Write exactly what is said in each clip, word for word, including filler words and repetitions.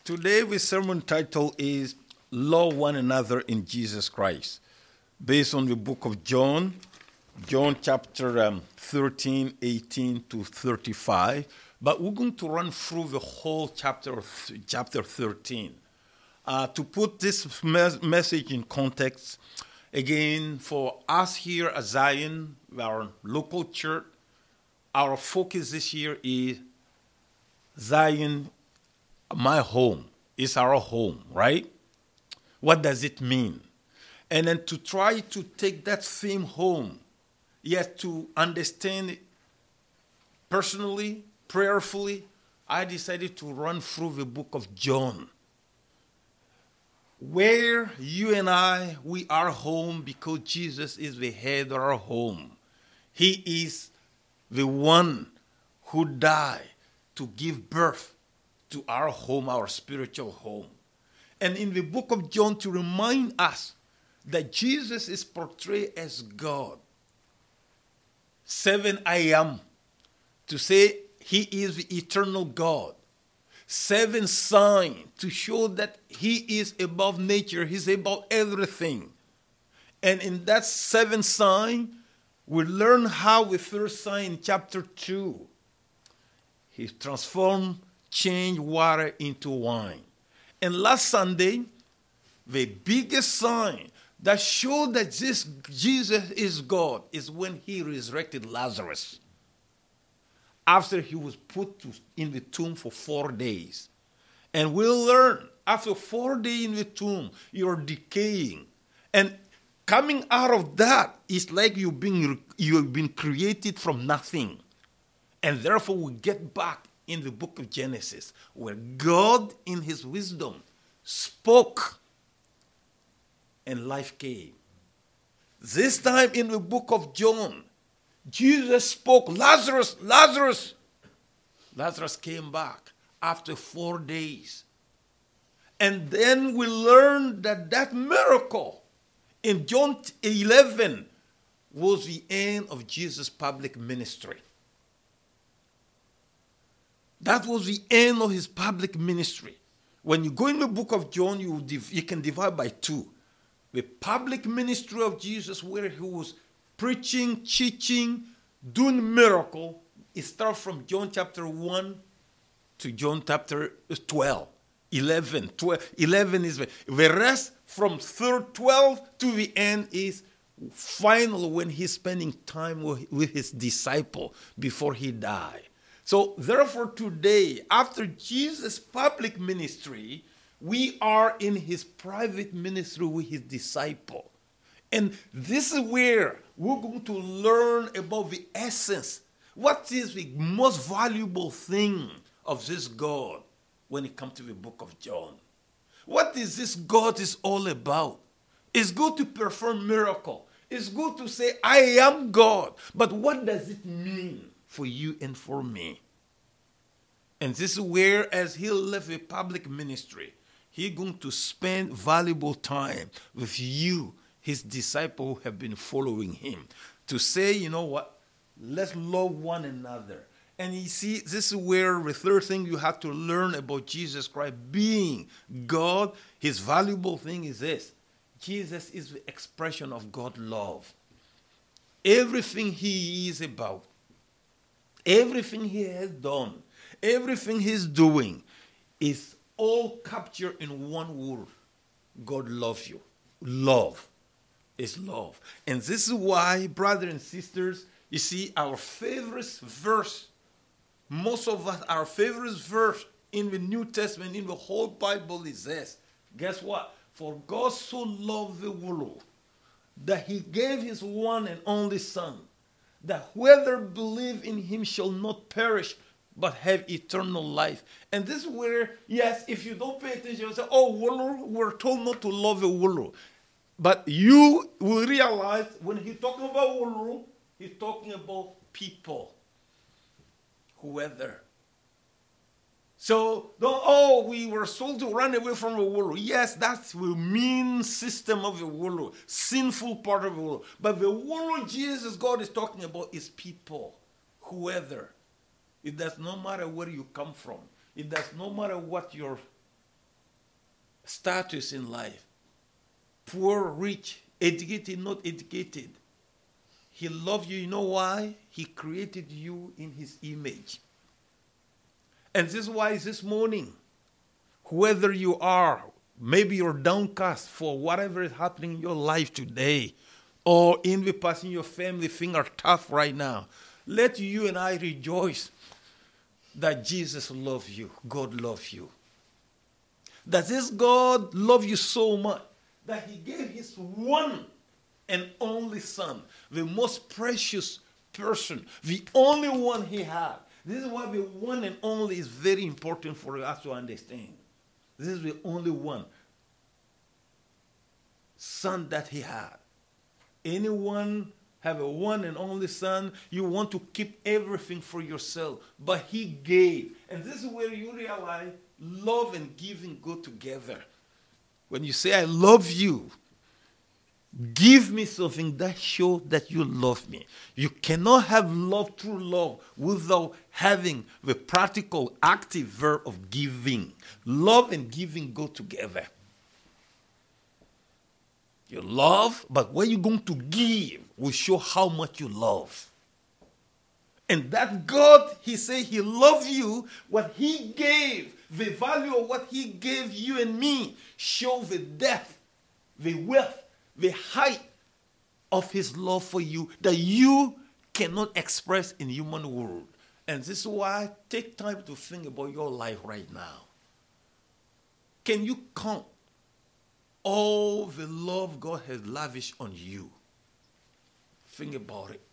Today's sermon title is Love One Another in Jesus Christ, based on the book of John, John chapter um, thirteen, eighteen to thirty-five. But we're going to run through the whole chapter, chapter thirteen. Uh, to put this mes- message in context, again, for us here at Zion, our local church, our focus this year is Zion, my home. It's our home, right? What does it mean? And then to try to take that theme home, yet to understand it personally, prayerfully, I decided to run through the book of John, where you and I, we are home because Jesus is the head of our home. He is the one who died to give birth to our home, our spiritual home. And in the book of John, to remind us that Jesus is portrayed as God. Seven I am, to say he is the eternal God. Seven signs to show that he is above nature, he's above everything. And in that seven sign, we learn how the first sign in chapter two, he transformed, changed water into wine. And last Sunday, the biggest sign that showed that this Jesus is God is when he resurrected Lazarus, after he was put to, in the tomb for four days. And we'll learn, after four days in the tomb, you're decaying. And coming out of that, it's like you've been, you've been created from nothing. And therefore, we get back in the book of Genesis, where God, in his wisdom, spoke and life came. This time in the book of John, Jesus spoke, Lazarus, Lazarus. Lazarus came back after four days. And then we learned that that miracle in John eleven was the end of Jesus' public ministry. That was the end of his public ministry. When you go in the book of John, you, div- you can divide by two. The public ministry of Jesus, where he was preaching, teaching, doing miracle, it starts from John chapter one to John chapter twelve. eleven. twelve, eleven is the, the rest from third twelve to the end is final when he's spending time with, with his disciple before he died. So therefore today, after Jesus' public ministry, we are in his private ministry with his disciple. And this is where we're going to learn about the essence. What is the most valuable thing of this God when it comes to the book of John? What is this God is all about? It's good to perform miracle. It's good to say, I am God. But what does it mean for you and for me? And this is where, as he left the public ministry, he's going to spend valuable time with you, his disciples who have been following him, to say, you know what, let's love one another. And you see, this is where the third thing you have to learn about Jesus Christ being God. His valuable thing is this: Jesus is the expression of God's love. Everything he is about, everything he has done, everything he's doing is all captured in one word: God loves you. Love is love. And this is why, brothers and sisters, you see, our favorite verse, most of us, our favorite verse in the New Testament, in the whole Bible is this. Guess what? For God so loved the world that he gave his one and only Son, that whoever believes in him shall not perish, but have eternal life. And this is where, yes, if you don't pay attention, you say, oh, world, we're told not to love the world. But you will realize when he's talking about world, he's talking about people. Whoever. So, don't, oh, we were told to run away from the world. Yes, that's the mean system of the world, sinful part of the world. But the world Jesus God is talking about is people. Whoever. It does not matter where you come from. It does not matter what your status in life. Poor, rich, educated, not educated. He loved you. You know why? He created you in his image. And this is why this morning, whether you are, maybe you're downcast for whatever is happening in your life today, or in the past in your family, things are tough right now. Let you and I rejoice that Jesus loves you. God loves you. That this God loves you so much that he gave his one and only son, the most precious person, the only one he had. This is why the one and only is very important for us to understand. This is the only one son that he had. Anyone have a one and only son, you want to keep everything for yourself. But he gave. And this is where you realize love and giving go together. When you say, I love you, give me something that shows that you love me. You cannot have love, true love, without having the practical, active verb of giving. Love and giving go together. You love, but what you're going to give will show how much you love. And that God, he said he loved you, what he gave, the value of what he gave you and me, show the depth, the wealth, the height of his love for you that you cannot express in human world. And this is why take time to think about your life right now. Can you count all the love God has lavished on you? Think about it.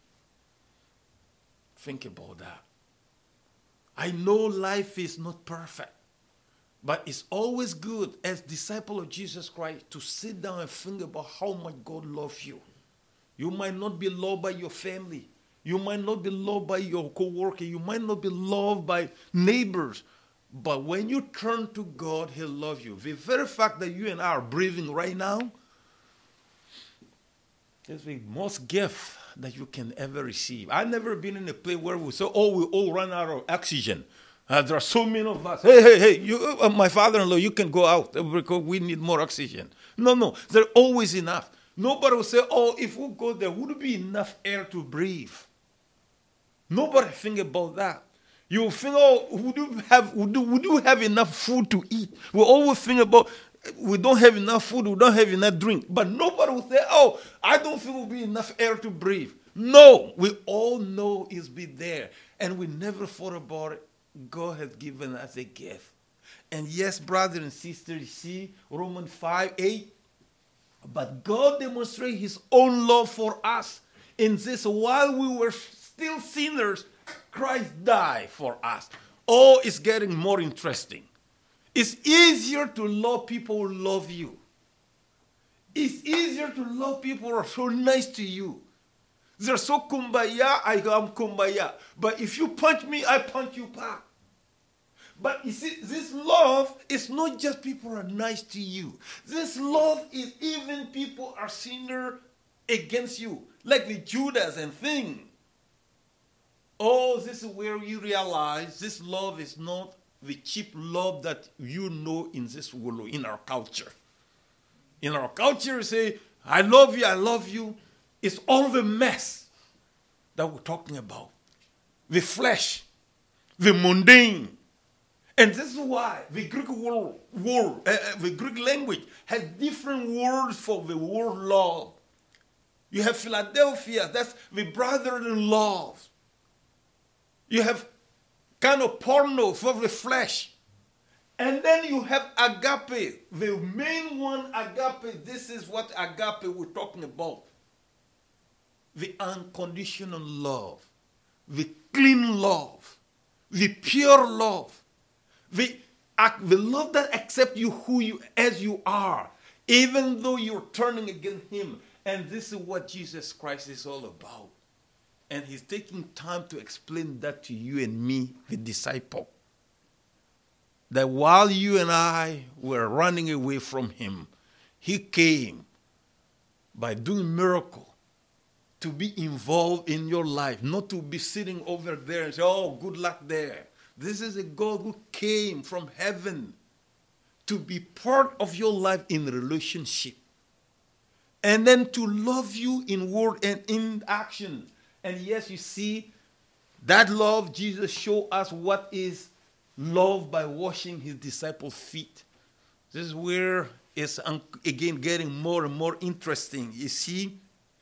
Think about that. I know life is not perfect, but it's always good as disciple of Jesus Christ to sit down and think about how much God loves you. You might not be loved by your family. You might not be loved by your co-worker. You might not be loved by neighbors. But when you turn to God, he'll love you. The very fact that you and I are breathing right now is the most gift that you can ever receive. I've never been in a place where we say, oh, we all run out of oxygen. Uh, there are so many of us. Hey, hey, hey, you, uh, my father-in-law, you can go out because we need more oxygen. No, no, there's always enough. Nobody will say, oh, if we go there, would it be enough air to breathe? Nobody think about that. You think, oh, would you have, would you, would you have enough food to eat? We always think about, we don't have enough food, we don't have enough drink. But nobody will say, oh, I don't think will be enough air to breathe. No, we all know it's be there. And we never thought about it. God has given us a gift. And yes, brothers and sisters, you see, Romans five, eight. But God demonstrated his own love for us in this: while we were still sinners, Christ died for us. Oh, it's getting more interesting. It's easier to love people who love you. It's easier to love people who are so nice to you. They're so kumbaya, I am kumbaya. But if you punch me, I punch you back. But you see, this love is not just people are nice to you. This love is even people are sinner against you, like the Judas and thing. Oh, this is where you realize this love is not the cheap love that you know in this world, in our culture. In our culture, we say, I love you, I love you. It's all the mess that we're talking about. The flesh, the mundane. And this is why the Greek word, word uh, the Greek language has different words for the word love. You have Philadelphia, that's the brotherly love. You have kind of porno for the flesh. And then you have agape, the main one, agape. This is what agape we're talking about. The unconditional love, the clean love, the pure love, the, the love that accepts you who you as you are, even though you're turning against him. And this is what Jesus Christ is all about. And he's taking time to explain that to you and me, the disciple. That while you and I were running away from him, he came by doing miracle to be involved in your life, not to be sitting over there and say, oh, good luck there. This is a God who came from heaven to be part of your life in relationship. And then to love you in word and in action. And yes, you see, that love, Jesus showed us what is love by washing his disciples' feet. This is where it's, again, getting more and more interesting. You see,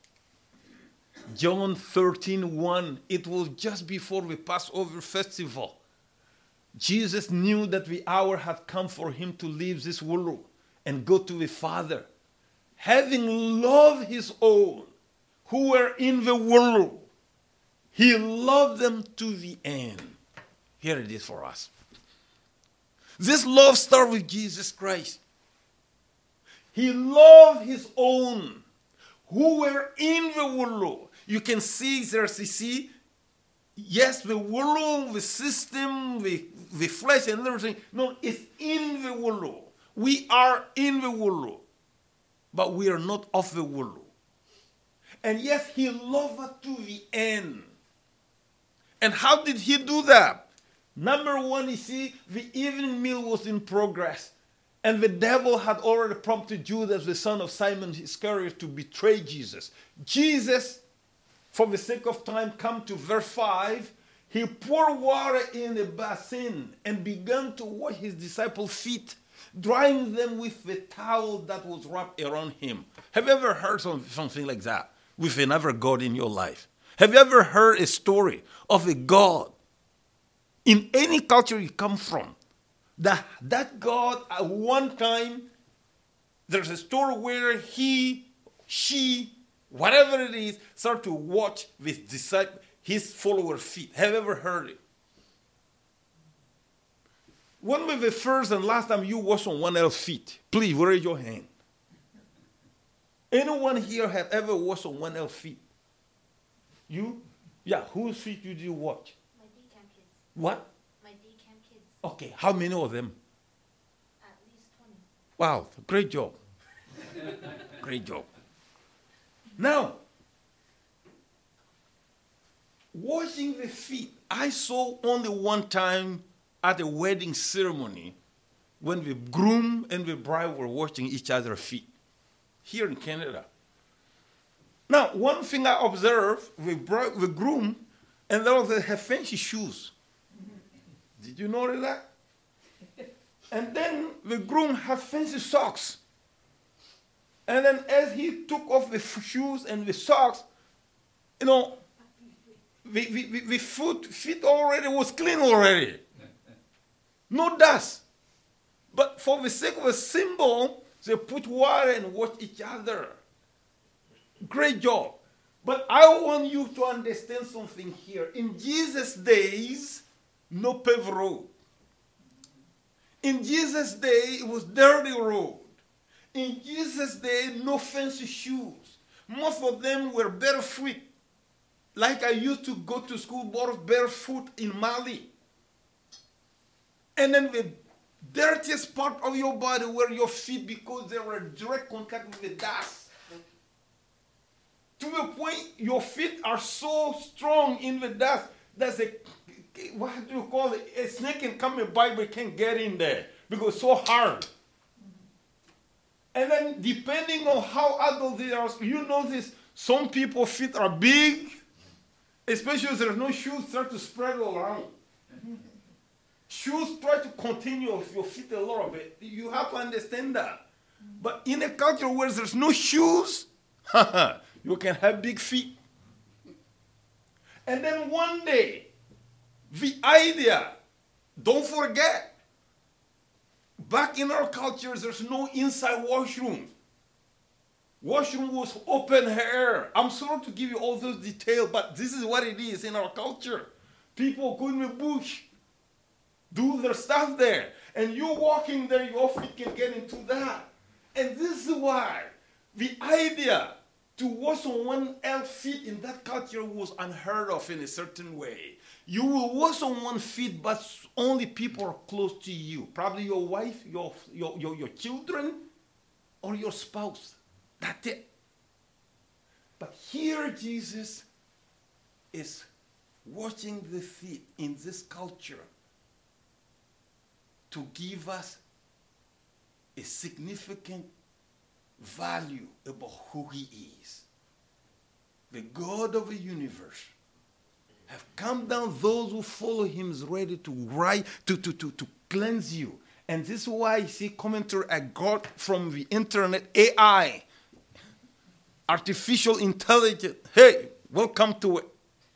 John thirteen one, it was just before the Passover festival. Jesus knew that the hour had come for him to leave this world and go to the Father. Having loved his own who were in the world, he loved them to the end. Here it is for us. This love starts with Jesus Christ. He loved his own who were in the world. You can see there's, you see, yes, the world, the system, the, the flesh and everything. No, it's in the world. We are in the world, but we are not of the world. And yes, he loved us to the end. And how did he do that? Number one, you see, the evening meal was in progress. And the devil had already prompted Judas, the son of Simon Iscariot, to betray Jesus. Jesus, for the sake of time, come to verse five. He poured water in a basin and began to wash his disciples' feet, drying them with the towel that was wrapped around him. Have you ever heard some, something like that with another God in your life? Have you ever heard a story of a God in any culture you come from? That, that God, at one time, there's a story where he, she, whatever it is, start to watch his disciple, his followers' feet. Have you ever heard it? When was the first and last time you washed someone else's feet? Please, raise your hand. Anyone here have ever washed someone else's feet? You? Yeah, whose feet did you wash? My decamp kids. What? My decamp kids. Okay, how many of them? At least twenty. Wow, great job. Great job. Now, washing the feet. I saw only one time at a wedding ceremony when the groom and the bride were washing each other's feet here in Canada. Now, one thing I observed, the, bride, the groom and they also have fancy shoes. Did you notice that? And then the groom had fancy socks. And then as he took off the shoes and the socks, you know, the, the, the foot feet already was clean already. No dust. But for the sake of a symbol, they put water and wash each other. Great job. But I want you to understand something here. In Jesus' days, no paved road. In Jesus' day, it was dirty road. In Jesus' day, no fancy shoes. Most of them were barefoot. Like I used to go to school barefoot in Mali. And then the dirtiest part of your body were your feet because they were in direct contact with the dust. To the point your feet are so strong in the dust that a, what do you call it? A snake can come and bite but can't get in there because it's so hard. And then depending on how adult they are, you notice some people's feet are big, especially if there's no shoes, start to spread all around. Shoes try to continue your feet a little bit. You have to understand that. But in a culture where there's no shoes, you can have big feet. And then one day, the idea, don't forget, back in our culture, there's no inside washroom. Washroom was open air. I'm sorry to give you all those details, but this is what it is in our culture. People go in the bush, do their stuff there, and you walking there, your feet can get into that. And this is why the idea to wash someone else's feet in that culture was unheard of in a certain way. You will wash someone's feet, but only people are close to you. Probably your wife, your, your, your, your children, or your spouse. That's it. But here Jesus is washing the feet in this culture to give us a significant value about who he is. The God of the universe have come down. Those who follow him is ready to right to, to, to, to cleanse you. And this is why you see commentary I got from the internet, A I, artificial intelligence. Hey, welcome to it.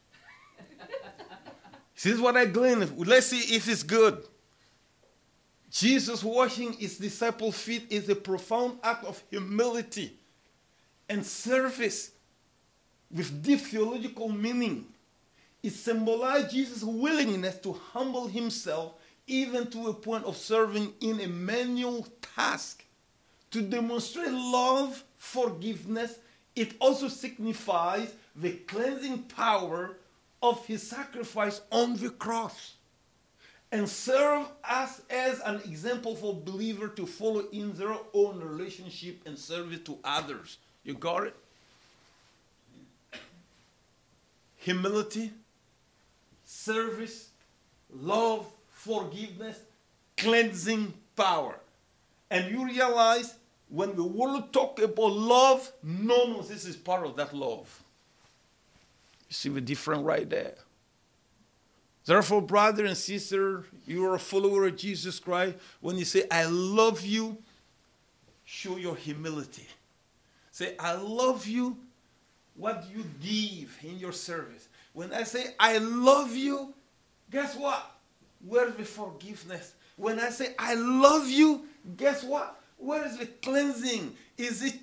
This is what I gleaned. Let's see if it's good. Jesus washing his disciples' feet is a profound act of humility and service with deep theological meaning. It symbolized Jesus' willingness to humble himself even to a point of serving in a manual task. To demonstrate love, forgiveness, it also signifies the cleansing power of his sacrifice on the cross, and serve us as an example for believers to follow in their own relationship and service to others. You got it? Humility, service, love, forgiveness, cleansing power. And you realize when the world talk about love, no, no, this is part of that love. You see the difference right there. Therefore, brother and sister, you are a follower of Jesus Christ. When you say, I love you, show your humility. Say, I love you, what you give in your service. When I say, I love you, guess what? Where's the forgiveness? When I say, I love you, guess what? Where is the cleansing? Is it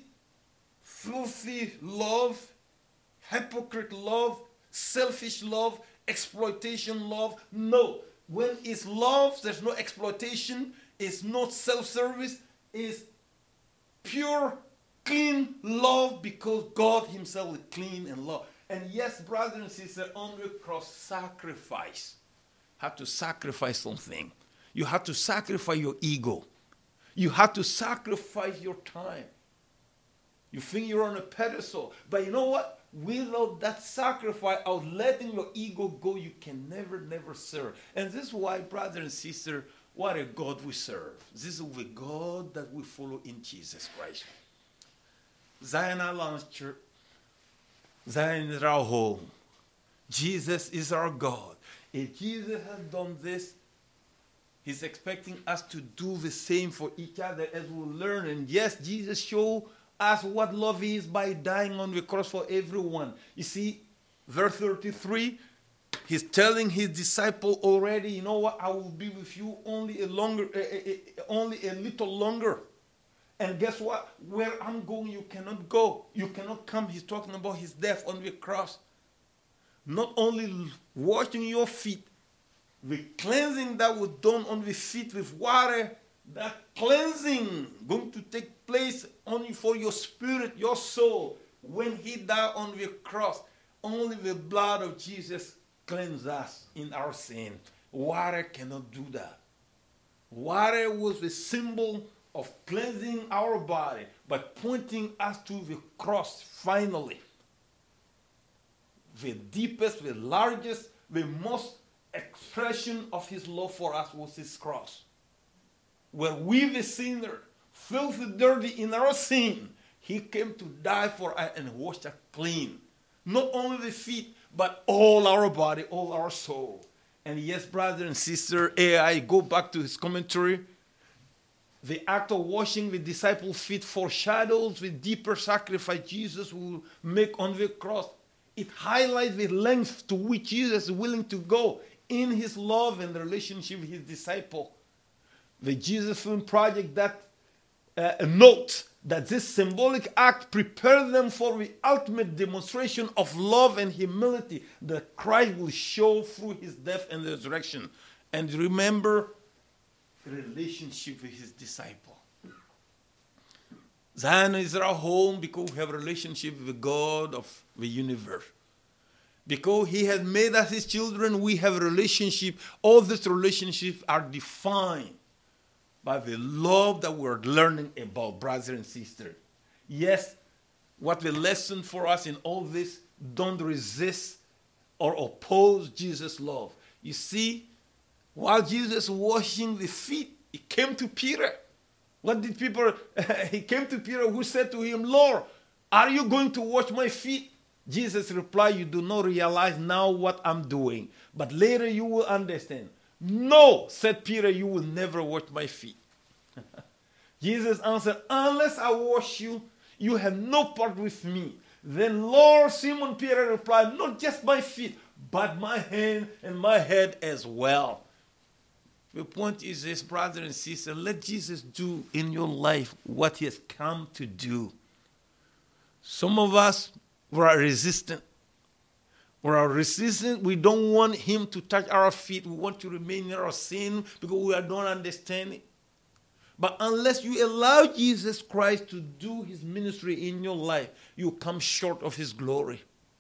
filthy love, hypocrite love, selfish love, exploitation love? No. When it's love, there's no exploitation. It's not self-service. It's pure, clean love because God himself is clean and love. And yes, brothers and sisters, on the cross, sacrifice. Have to sacrifice something. You have to sacrifice your ego. You have to sacrifice your time. You think you're on a pedestal. But you know what? Without that sacrifice, of letting your ego go, you can never, never serve. And this is why, brother and sister, what a God we serve. This is the God that we follow in Jesus Christ. Zion Alliance Church. Zion is our home. Jesus is our God. If Jesus has done this, he's expecting us to do the same for each other as we learn. And yes, Jesus showed us what love is by dying on the cross for everyone. You see, verse thirty-three, he's telling his disciple already, you know what, I will be with you only a longer, uh, uh, only a little longer. And guess what? Where I'm going, you cannot go. You cannot come. He's talking about his death on the cross. Not only washing your feet, the cleansing that was done on the feet with water, that cleansing going to take place only for your spirit, your soul. When he died on the cross, only the blood of Jesus cleanses us in our sin. Water cannot do that. Water was the symbol of cleansing our body, but pointing us to the cross finally. The deepest, the largest, the most expression of his love for us was his cross. Where we, the sinner, filthy, dirty in our sin, he came to die for us and wash us clean. Not only the feet, but all our body, all our soul. And yes, brother and sister, A I, go back to his commentary. The act of washing the disciples' feet foreshadows the deeper sacrifice Jesus will make on the cross. It highlights the length to which Jesus is willing to go in his love and relationship with his disciple. The Jesus Film Project that uh, notes that this symbolic act prepared them for the ultimate demonstration of love and humility that Christ will show through his death and resurrection. And remember, the relationship with his disciple. Zion is our home because we have a relationship with the God of the universe. Because he has made us his children, we have a relationship. All these relationships are defined by the love that we're learning about, brothers and sisters. Yes, what the lesson for us in all this, don't resist or oppose Jesus' love. You see, while Jesus was washing the feet, he came to Peter. What did people, he came to Peter who said to him, Lord, are you going to wash my feet? Jesus replied, you do not realize now what I'm doing, but later you will understand. No, said Peter, you will never wash my feet. Jesus answered, unless I wash you, you have no part with me. Then Lord, Simon Peter replied, not just my feet, but my hand and my head as well. The point is this, brother and sister, let Jesus do in your life what he has come to do. Some of us, we are resistant. We are resistant. We don't want him to touch our feet. We want to remain in our sin because we don't understand it. But unless you allow Jesus Christ to do his ministry in your life, you come short of his glory.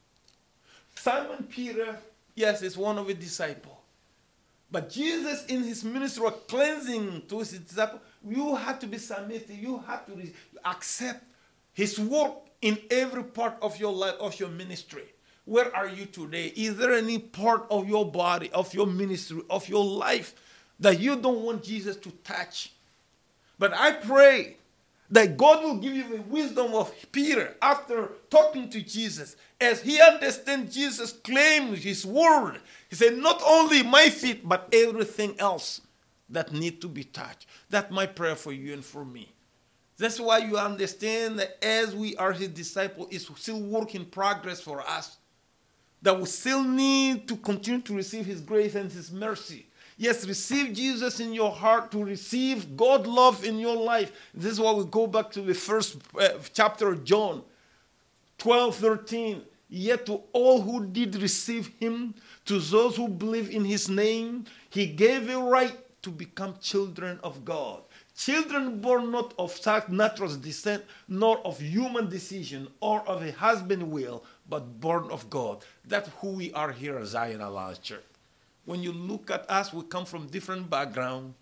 Simon Peter, yes, is one of the disciples. But Jesus in his ministry of cleansing to his disciples, you have to be submitted. You have to accept his work in every part of your life, of your ministry. Where are you today? Is there any part of your body, of your ministry, of your life that you don't want Jesus to touch? But I pray that God will give you the wisdom of Peter after talking to Jesus. As he understands Jesus' claim, his word, he said, not only my feet, but everything else that need to be touched. That's my prayer for you and for me. That's why you understand that as we are his disciples, it's still work in progress for us. That we still need to continue to receive his grace and his mercy. Yes, receive Jesus in your heart, to receive God's love in your life. This is why we go back to the first uh, chapter of John twelve, thirteen. Yet to all who did receive him, to those who believe in his name, he gave a right to become children of God. Children born not of such natural descent, nor of human decision, or of a husband's will, but born of God. That's who we are here at Zion Alliance Church. When you look at us, we come from different backgrounds.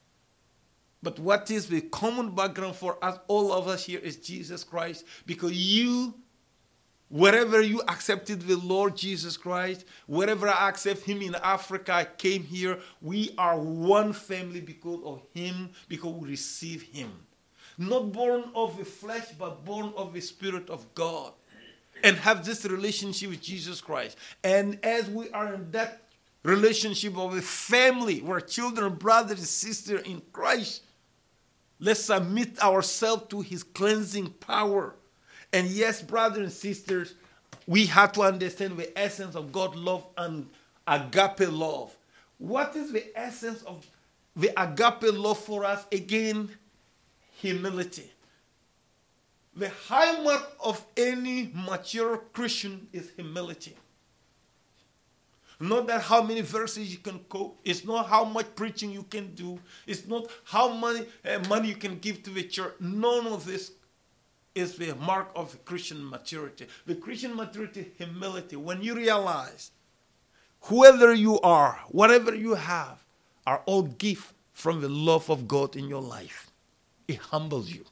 But what is the common background for us, all of us here, is Jesus Christ. Because you, wherever you accepted the Lord Jesus Christ, wherever I accept him in Africa, I came here, we are one family because of him, because we receive him. Not born of the flesh, but born of the Spirit of God. And have this relationship with Jesus Christ. And as we are in that relationship of a family, we're children, brothers and sisters in Christ, let's submit ourselves to his cleansing power. And yes, brothers and sisters, we have to understand the essence of God's love and agape love. What is the essence of the agape love for us? Again, humility. The high mark of any mature Christian is humility. Not that how many verses you can quote. It's not how much preaching you can do. It's not how many uh, money you can give to the church. None of this is the mark of Christian maturity. The Christian maturity is humility. When you realize whoever you are, whatever you have, are all gifts from the love of God in your life. It humbles you.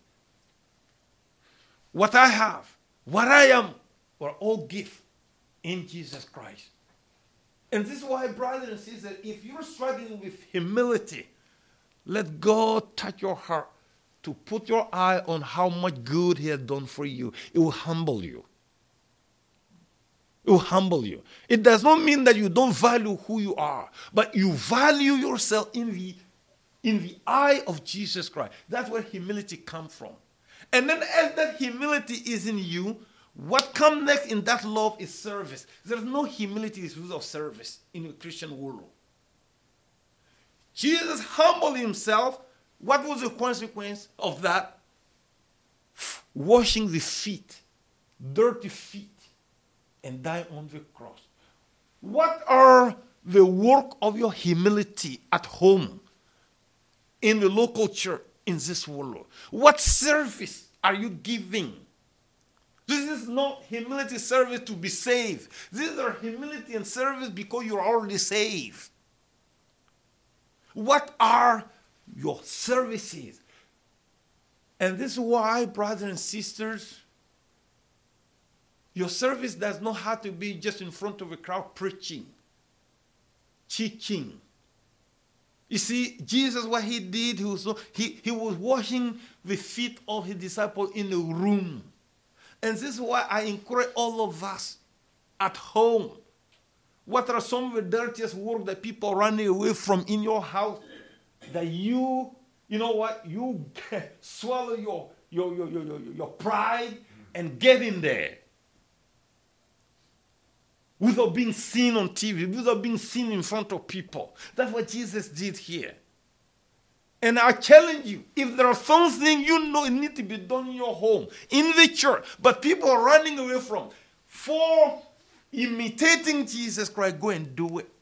What I have, what I am, are all gifts in Jesus Christ. And this is why, brothers and sisters, if you're struggling with humility, let God touch your heart to put your eye on how much good he has done for you. It will humble you. It will humble you. It does not mean that you don't value who you are, but you value yourself in the, in the eye of Jesus Christ. That's where humility comes from. And then as that humility is in you, what comes next in that love is service. There's no humility without service in the Christian world. Jesus humbled himself. What was the consequence of that? Washing the feet, dirty feet, and dying on the cross. What are the work of your humility at home, in the local church, in this world? What service are you giving? This is not humility service to be saved. These are humility and service because you're already saved. What are your services? And this is why, brothers and sisters, your service does not have to be just in front of a crowd preaching, teaching. You see, Jesus, what he did, he was, he, he was washing the feet of his disciples in a room. And this is why I encourage all of us at home. What are some of the dirtiest work that people are running away from in your house? That you, you know what, you swallow your, your, your, your, your, your pride and get in there. Without being seen on T V, without being seen in front of people. That's what Jesus did here. And I challenge you, if there are something you know it needs to be done in your home, in the church, but people are running away from, for imitating Jesus Christ, go and do it.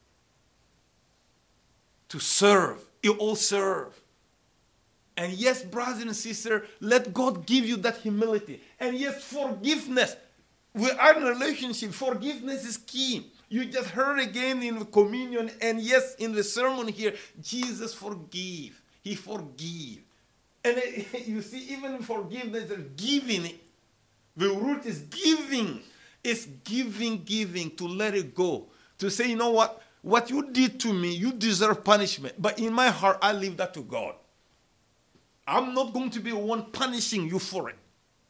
To serve. You all serve. And yes, brothers and sisters, let God give you that humility. And yes, forgiveness. We are in a relationship. Forgiveness is key. You just heard again in the communion, and yes, in the sermon here, Jesus forgive. He forgive. And it, you see, even forgiveness is giving it. The root is giving. It's giving, giving, to let it go. To say, you know what? What you did to me, you deserve punishment. But in my heart, I leave that to God. I'm not going to be the one punishing you for it.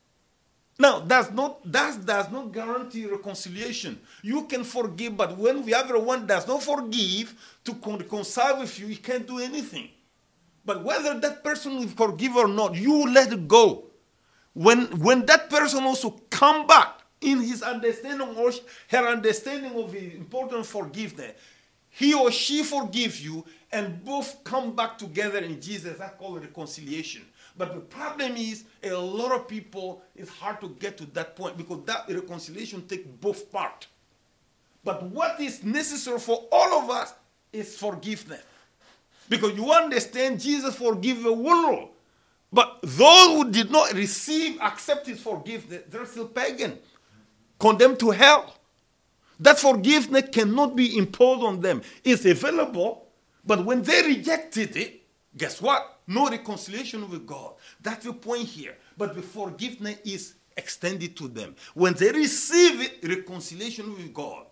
Now, that's not, that does not guarantee reconciliation. You can forgive, but when the other one does not forgive to reconcile with you, you can't do anything. But whether that person will forgive or not, you let it go. When, when that person also come back in his understanding or her understanding of the importance of forgiveness, he or she forgives you, and both come back together in Jesus. That's called reconciliation. But the problem is, a lot of people, it's hard to get to that point because that reconciliation takes both parts. But what is necessary for all of us is forgiveness. Because you understand, Jesus forgave the world. But those who did not receive, accept his forgiveness, they're still pagan, condemned to hell. That forgiveness cannot be imposed on them. It's available, but when they rejected it, guess what? No reconciliation with God. That's the point here. But the forgiveness is extended to them. When they receive it, reconciliation with God.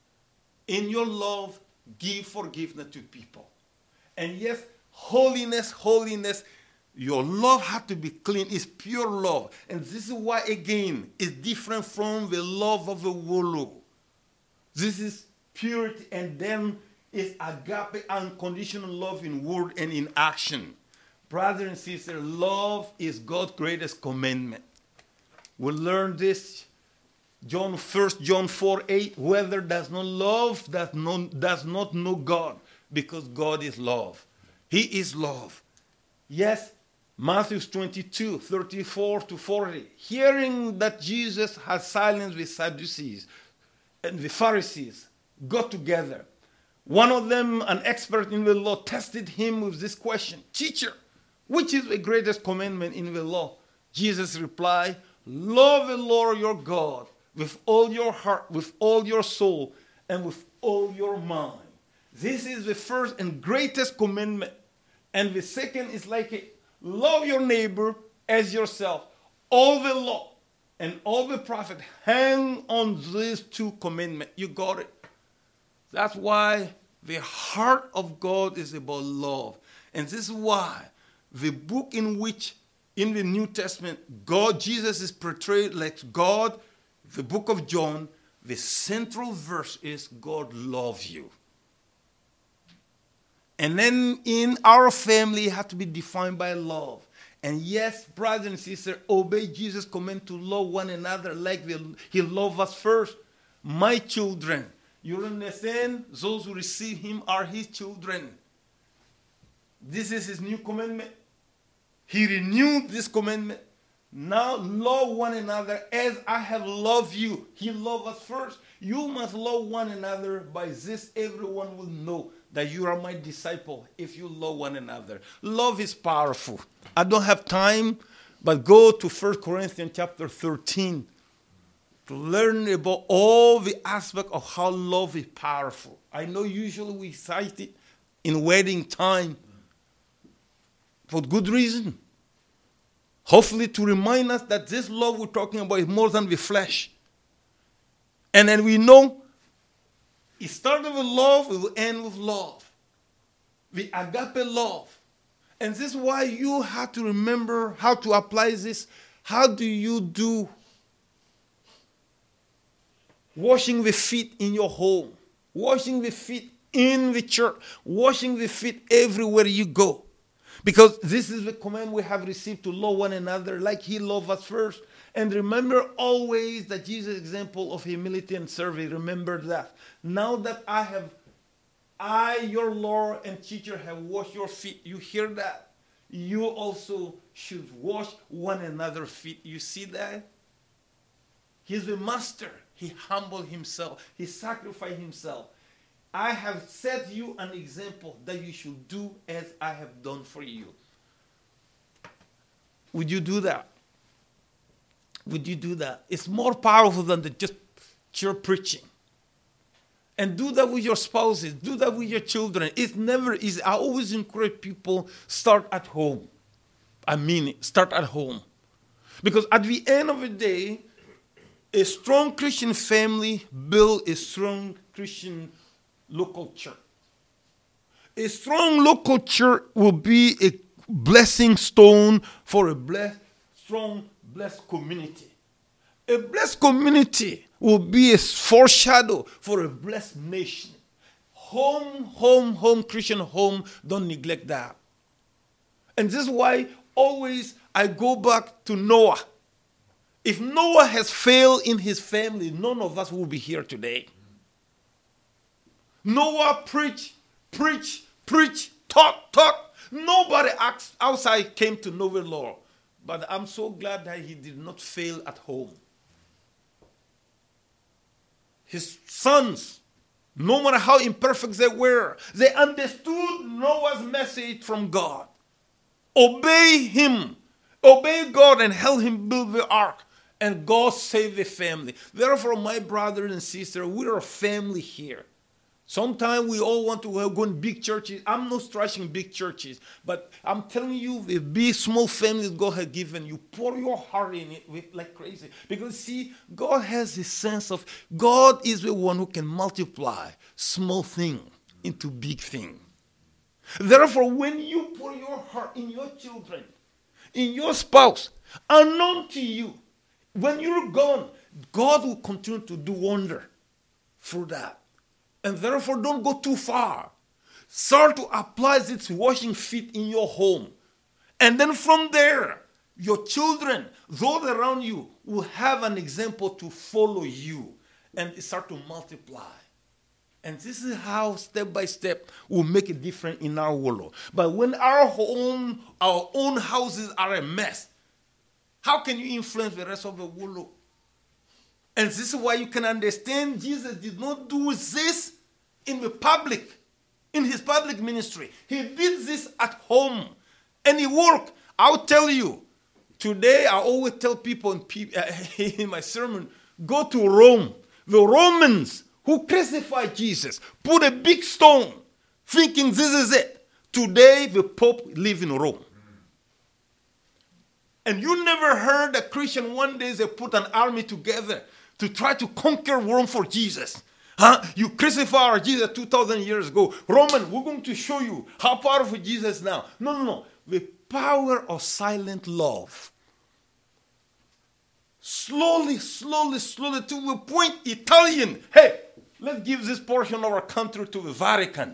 In your love, give forgiveness to people. And yes, holiness, holiness, your love has to be clean. It's pure love. And this is why, again, it's different from the love of the world. This is purity, and then it's agape, unconditional love in word and in action. Brothers and sisters, love is God's greatest commandment. We learn this, John, First John four eight, whoever does not love does not, does not know God, because God is love. He is love. Yes, Matthew twenty-two, thirty-four to forty, hearing that Jesus had silenced the Sadducees and the Pharisees, got together. One of them, an expert in the law, tested him with this question: Teacher, which is the greatest commandment in the law? Jesus replied, love the Lord your God with all your heart, with all your soul, and with all your mind. This is the first and greatest commandment. And the second is like it: love your neighbor as yourself. All the law and all the prophet hang on these two commandments. You got it. That's why the heart of God is about love. And this is why the book in which, in the New Testament, God, Jesus is portrayed like God, the book of John, the central verse is God loves you. And then in our family, it has to be defined by love. And yes, brothers and sisters, obey Jesus' command to love one another like he loved us first. My children, you understand? Those who receive him are his children. This is his new commandment. He renewed this commandment. Now love one another as I have loved you. He loved us first. You must love one another. By this, everyone will know that you are my disciple if you love one another. Love is powerful. I don't have time, but go to First Corinthians chapter thirteen to learn about all the aspects of how love is powerful. I know usually we cite it in wedding time for good reason. Hopefully to remind us that this love we're talking about is more than the flesh. And then we know it started with love, it will end with love. the agape love. And this is why you have to remember how to apply this. How do you do washing the feet in your home, washing the feet in the church, washing the feet everywhere you go? Because this is the command we have received to love one another like he loved us first. And remember always that Jesus' example of humility and service. Remember that. Now that I have, I, your Lord and teacher, have washed your feet. You hear that? You also should wash one another's feet. You see that? He's the master. He humbled himself. He sacrificed himself. I have set you an example that you should do as I have done for you. Would you do that? Would you do that? It's more powerful than the just church preaching. And do that with your spouses. Do that with your children. It's never easy. I always encourage people, start at home. I mean it. Start at home. Because at the end of the day, a strong Christian family builds a strong Christian local church. A strong local church will be a blessing stone for a blessed, strong, blessed community. A blessed community will be a foreshadow for a blessed nation. Home, home, home, Christian home, don't neglect that. And this is why always I go back to Noah. If Noah has failed in his family, none of us will be here today. Noah preached, preached, preached, taught, taught. Nobody outside came to know the Lord. But I'm so glad that he did not fail at home. His sons, no matter how imperfect they were, they understood Noah's message from God. Obey him. Obey God and help him build the ark. And God saved the family. Therefore, my brothers and sisters, we're a family here. Sometimes we all want to go in big churches. I'm not trashing big churches, but I'm telling you, the big, small families God has given you, pour your heart in it with, like crazy. Because see, God has a sense of, God is the one who can multiply small things into big things. Therefore, when you pour your heart in your children, in your spouse, unknown to you, when you're gone, God will continue to do wonder through that. And therefore, don't go too far. Start to apply this washing feet in your home. And then from there, your children, those around you, will have an example to follow you. And start to multiply. And this is how, step by step, we'll make a difference in our world. But when our home, our own houses are a mess, how can you influence the rest of the world? And this is why you can understand Jesus did not do this in the public, in his public ministry. He did this at home. And he worked. I'll tell you, today I always tell people in, in my sermon, go to Rome. The Romans who crucified Jesus put a big stone thinking this is it. Today the Pope lives in Rome. And you never heard a Christian one day they put an army together to try to conquer Rome for Jesus. Huh? You crucified our Jesus two thousand years ago. Roman, we're going to show you how powerful Jesus is now. No, no, no. The power of silent love. Slowly, slowly, slowly, to the point Italian, hey, let's give this portion of our country to the Vatican.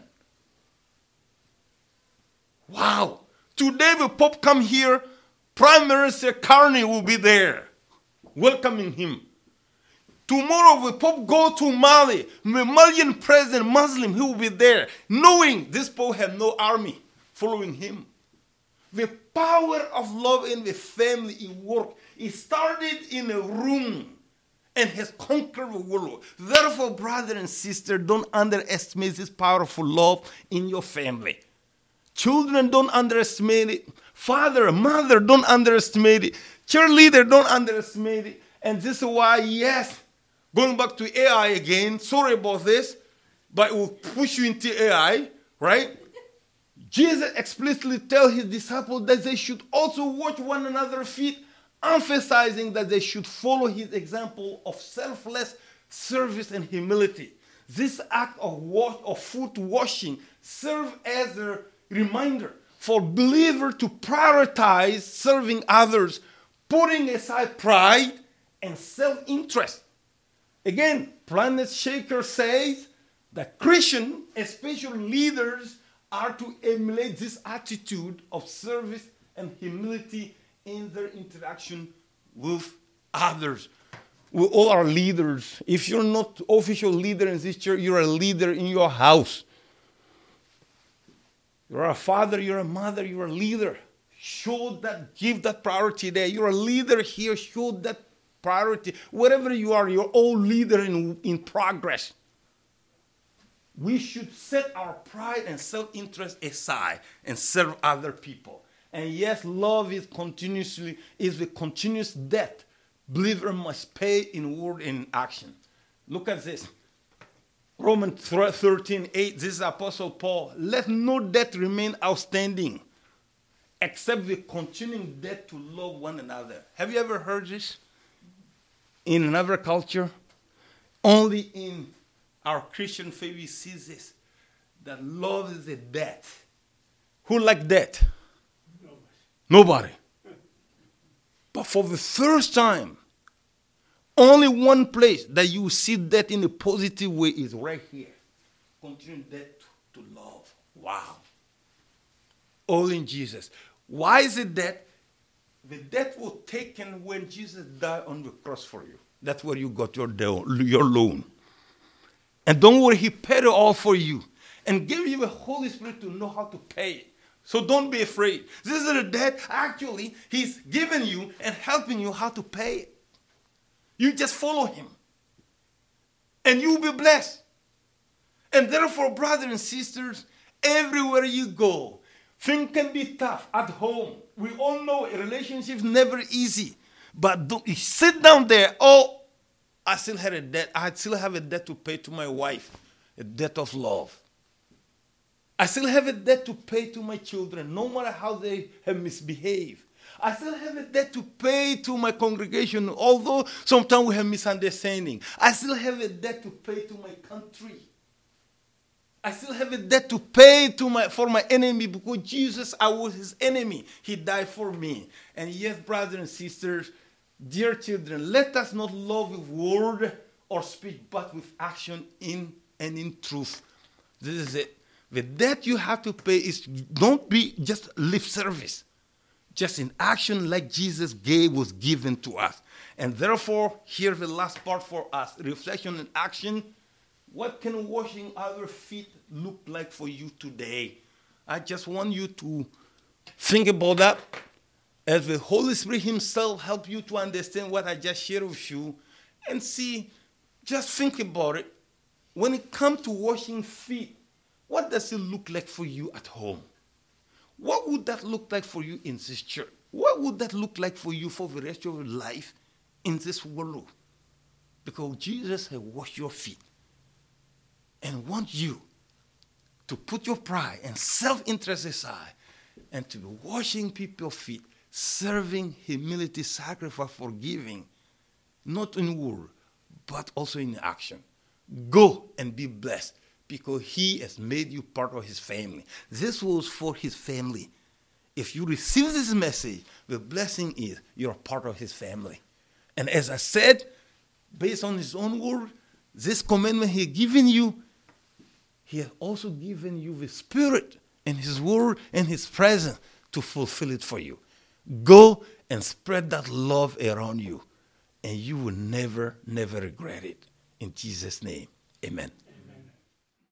Wow. Today the Pope come here, Prime Minister Carney will be there, welcoming him. Tomorrow the Pope go to Mali, the Malian president, Muslim, he will be there, knowing this Pope had no army following him. The power of love in the family, in work, it started in a room and has conquered the world. Therefore, brother and sister, don't underestimate this powerful love in your family. Children, don't underestimate it. Father, mother, don't underestimate it. Cheerleader, don't underestimate it. And this is why, yes, going back to A I again, sorry about this, but it will push you into A I, right? Jesus explicitly tells his disciples that they should also watch one another's feet, emphasizing that they should follow his example of selfless service and humility. This act of wash, of foot washing serves as a reminder for believers to prioritize serving others, putting aside pride and self-interest. Again, Planet Shaker says that Christians, especially leaders, are to emulate this attitude of service and humility in their interaction with others. We all are leaders. If you're not official leader in this church, you're a leader in your house. You're a father, you're a mother, you're a leader. Show that, give that priority there. You're a leader here, show that priority. Wherever you are, you're all leader in, in progress. We should set our pride and self-interest aside and serve other people. And yes, love is continuously is the continuous debt believer must pay in word and in action. Look at this. Romans thirteen eight, this is Apostle Paul. Let no debt remain outstanding except the continuing debt to love one another. Have you ever heard this? In another culture? Only in our Christian faith we see this. That love is a debt. Who like debt? Nobody. But for the first time, only one place that you see that in a positive way is right here. Continue that to love. Wow. All in Jesus. Why is it that? The debt was taken when Jesus died on the cross for you. That's where you got your, your loan. And don't worry, he paid it all for you. And gave you the Holy Spirit to know how to pay it. So don't be afraid. This is a debt, actually, he's given you and helping you how to pay it. You just follow him. And you'll be blessed. And therefore, brothers and sisters, everywhere you go, things can be tough at home. We all know a relationship is never easy. But don't, you sit down there, oh, I still had a debt. I still have a debt to pay to my wife, a debt of love. I still have a debt to pay to my children, no matter how they have misbehaved. I still have a debt to pay to my congregation, although sometimes we have misunderstanding. I still have a debt to pay to my country. I still have a debt to pay to my for my enemy because Jesus, I was his enemy. He died for me. And yes, brothers and sisters, dear children, let us not love with word or speech, but with action in and in truth. This is it. The debt you have to pay is don't be just lip service. Just in action like Jesus gave was given to us. And therefore, here's the last part for us. Reflection and action. What can washing our feet look like for you today? I just want you to think about that as the Holy Spirit himself help you to understand what I just shared with you and see, just think about it. When it comes to washing feet, what does it look like for you at home? What would that look like for you in this church? What would that look like for you for the rest of your life in this world? Because Jesus has washed your feet and wants you to put your pride and self-interest aside and to be washing people's feet, serving, humility, sacrifice, forgiving, not in word, but also in action. Go and be blessed because he has made you part of his family. This was for his family. If you receive this message, the blessing is you're part of his family. And as I said, based on his own word, this commandment he has given you, he has also given you the Spirit and his word and his presence to fulfill it for you. Go and spread that love around you, and you will never, never regret it. In Jesus' name, amen.